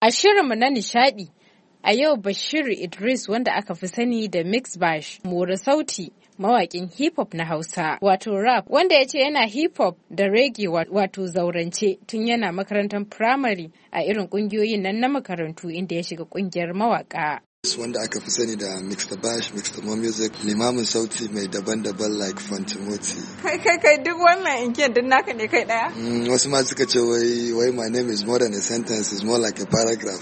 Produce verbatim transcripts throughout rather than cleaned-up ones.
A shirinmu na nishadi, a yau Bashiru Idris wanda aka fi sani da Mix Bash, more sauti, mawaƙin hip hop na Hausa, wato rap, wanda ya ce yana hip hop da reggae wato zaurance tun yana makarantar firamare a irin ƙungiyoyin nan na makarantu inda ya shiga ƙungiyar mawaƙa. Wanda aka fi sani da Mix the Bash, Mix the More Music, limamin sauti mai daban-daban like Fantimoti. Kai kai kai duk wannan inkiyan duk naka ne kai daya? Mm, wasu ma suka ce wai wai my name is more than a sentence, is more like a paragraph.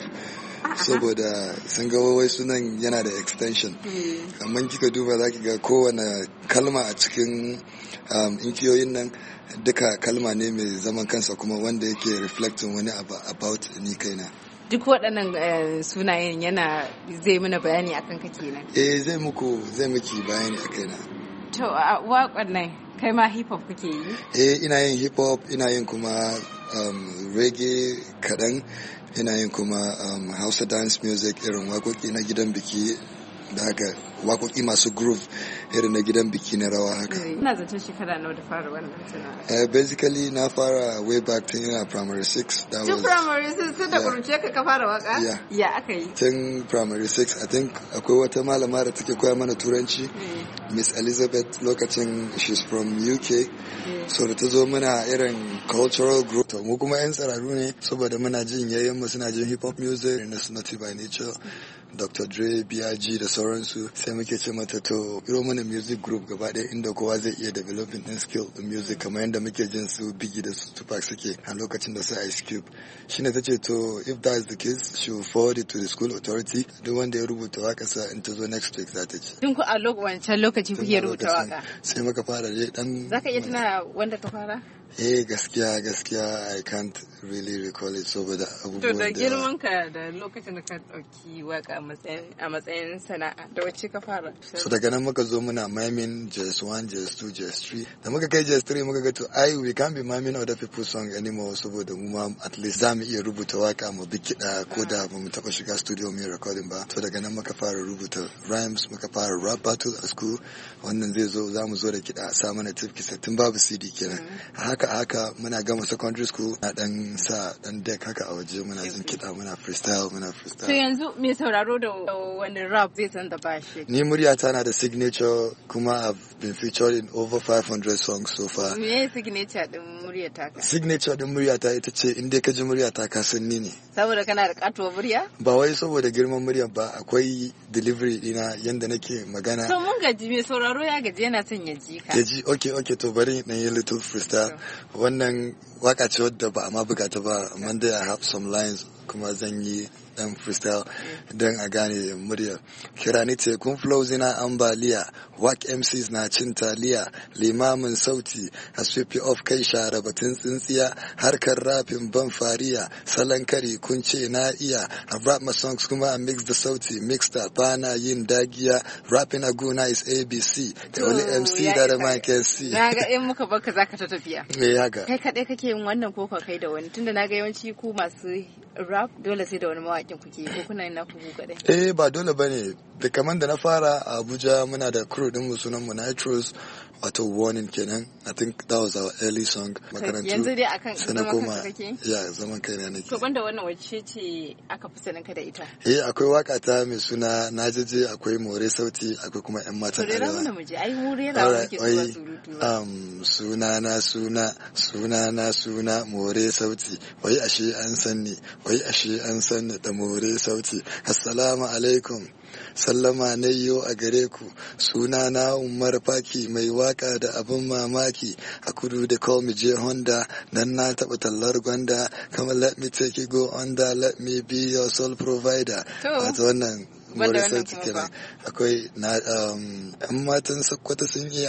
Saboda sun ga wai sunan yana da extension. Amma kika duba za ki ga kowane kalma a cikin um, inkiyoyin nan duka kalma ne mai zaman kansa kuma wanda yake reflecting wani abu about ni kaina. Duk waɗannan sunayen yana zai mana bayani akan ka kenan. Eh zai muku zai miki bayani a kaina. To a waƙon nan kai ma hip hop kake yi? Eh ina yin hip hop, ina yin kuma um, reggae kaɗan, ina yin kuma um, Hausa dance music irin waƙoƙi na gidan biki da haka waƙoƙi masu groove irin na gidan biki na rawa haka. Ina zaton shekara nawa da fara wannan sana'a? Uh, basically na fara way back tun yana primary six. Tun was, primary six tun da ƙuruce ka ka fara waka? Yeah. Ya aka yi? Tun primary six I think akwai wata malama da take koya mana turanci, mm. Miss Elizabeth lokacin she's from U K. Mm. So da ta zo muna irin cultural group. To mu kuma 'yan tsararru ne saboda muna jin yayin mu suna jin hip hop music na Snotty by Nature, Doctor Dre, B I G da sauransu, sai muke ce mata to iro mana music group gaba ɗaya inda kowa zai iya developing din skill in music kamar yadda muke jin su Biggie da su Tupac suke a lokacin da su Ice Cube. Shine ta ce to if that is the case she will forward it to the school authority, duk wanda ya rubuta waka sa in ta zo next week za ta ci. Tun ku a wancan lokaci kuke rubuta waka? Sai muka fara dai dan. Zaka iya tuna wanda ka fara? Eh gaskiya gaskiya I can't really recall it saboda abubuwan da. To da girman ka da lokacin da ka dauki waka a matsayin sana'a da wacce ka fara? So daga nan muka zo muna miming J S one, J S two, J S three. Da muka kai J S three muka ga to ai we can't be miming other people's song anymore saboda mu ma at least za mu iya rubuta waka mu bi kiɗa ko da ba mu taɓa shiga studio mu recording ba. To daga nan muka fara rubuta rhymes, muka fara rap battle a school. Wannan zai zo za mu zo da kiɗa a sa mana tip kisa tun babu C D kenan. Haka haka muna gama secondary school na dan sa dan deck haka a waje muna jin kiɗa muna freestyle muna freestyle. To yanzu me sauraro da wani rap zai san da bashi? Ni muryata na da signature kuma I've been featured in over five hundred songs so far. Me signature din muryata ka? Signature din muryata ita ce in dai ka ji muryata ka san ni ne. Saboda kana da katuwar murya? Ba wai saboda girman muryar ba, akwai delivery dina yanda nake magana. To mun gaji me sauraro ya gaji yana son ya ji ka. Ya ji okay okay to bari na yi little freestyle. Wannan waka ce wadda ba a ma buga ta ba amma dai I have some lines kuma zan yi dan freestyle don a gane murya. Kira ni tekun flows ina ambaliya, wak M Cs na cin taliya, limamin sauti a sweep off kai share batun tsintsiya, harkar rapin ban fariya, salon kari kun ce na iya, I rap my songs kuma I mix the sauti, mixed up bana yin dagiya, rapping a guna is A B C, the only M C that a man can see. Na ga in muka baka zaka ta tafiya. Me haka? Kai kadai kake yin wannan ko kai da wani, tunda na ga yawanci ku masu rap dole sai da wani mawakin kuke ko kuna yin naku ku kadai? Eh ba dole bane, da kaman da na fara a Abuja muna da crew din mu sunan mu Nitros, wato warning kenan. I think that was our early song. Makarantu. Yanzu dai akan zaman kanka kake? Ya zaman kai na nake. To banda wannan wacce ce aka fi sanin ka da ita? Eh akwai waka ta mai suna Najeje, akwai More Sauti, akwai kuma yan matan Arewa. To rera mu je, ai mu rera muke zuwa surutu. Um suna na suna suna na suna More Sauti, wai ashe an san ni, wai ashe an san ni da More Sauti. Assalamu alaikum. Sallama na yo a gare ku, suna na Umar Faki mai waka da abin mamaki a kudu da call me J Honda, nan na taɓa tallar gwanda, come let me take you go under, let me be your sole provider. Wato wannan more sauti kenan. Akwai na yan matan Sakkwata sun iya,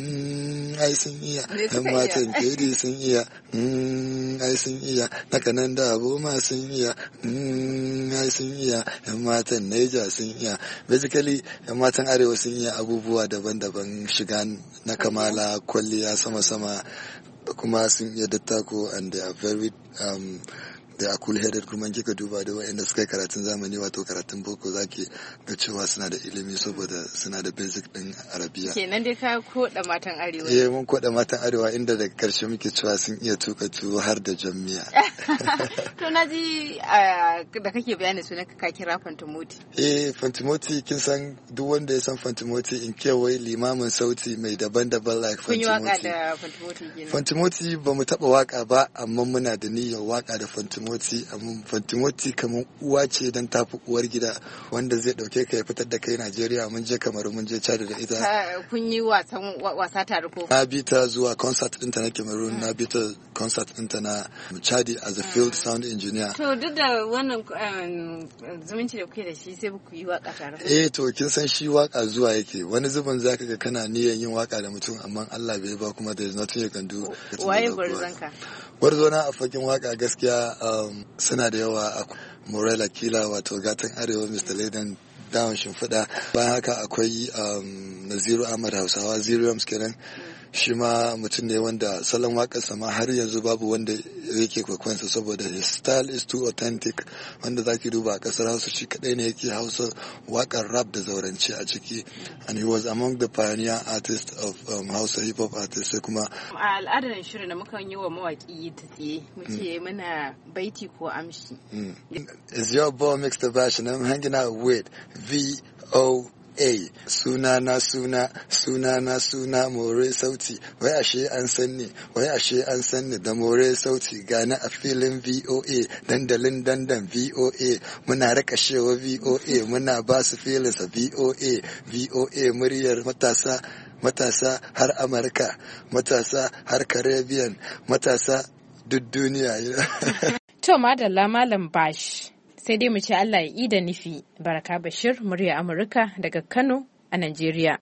ai sun iya, yan matan Kedi sun iya, ai sun iya, naka nan da Aboma sun iya, ai sun iya, yan matan Niger sun iya. Basically yan matan Arewa sun iya abubuwa daban-daban, shiga na kamala, kwalliya sama-sama, kuma sun iya dattako and they are very um, da a cool headed kuma kika duba da waɗanda suka yi karatun zamani wato karatun boko zaki ga cewa suna da ilimi saboda suna da basic din arabiya. Kenan dai ka koda matan arewa. Eh mun koda matan arewa inda daga karshe muke cewa sun iya tuka tuwo har da jammiya. To na ji da kake bayani sunan ka kira Fantimoti. Eh Fantimoti kin san duk wanda ya san Fantimoti in kewaye limamin sauti mai daban-daban like Fantimoti. Kun yi waka da Fantimoti kenan. Fantimoti ba mu taba waka ba amma muna da niyyar waka da Fantimoti amma Fantimoti kamar uwa ce dan tafi uwar gida wanda zai dauke ka ya fitar da kai Najeriya mun je Kamaru mun je Chad da ita. Kun yi wasan wasa tare ko? Na bi ta zuwa concert ɗinta na Cameroon na bi ta concert ɗinta na Chad as a field sound engineer. To duk da wannan zumunci da kuke da shi sai ku yi waka tare. Eh to kin san shi waka zuwa yake wani zubin zaka ga kana niyyar yin waka da mutum amma Allah bai ba kuma there is nothing you can do. Waye gwarzonka? Gwarzona a fakin waka gaskiya suna da yawa a Morella Kila wato gatan arewa Mister Laden dawon shimfiɗa bayan haka akwai Naziru Ahmad Hausawa Ziriums kenan shi ma mutum ne wanda salon waƙarsa ma har yanzu babu wanda yake kwakwansa saboda his style is too authentic wanda zaki duba a ƙasar Hausa shi kadai ne yake Hausa waƙar rap da zaurance a ciki and he was among the pioneer artists of um, Hausa hip hop artists sai kuma a al'adar shirin da muka yi wa mawaki ta tsaye muke muna baiti ko amshi is your boy Mixta Bash and I'm hanging out with V O A suna na suna suna na suna more sauti wai ashe an san ni wai ashe an san ni da more sauti gani a filin V O A dandalin dandan V O A muna rakashewa V O A muna ba su filin sa V O A V O A muryar matasa matasa har Amurka matasa har Caribbean matasa duk duniya. To madalla Malam Bash. Sai dai mu ce Allah ya yi da nufi. Baraka Bashir, murya Amurka daga Kano a Najeriya.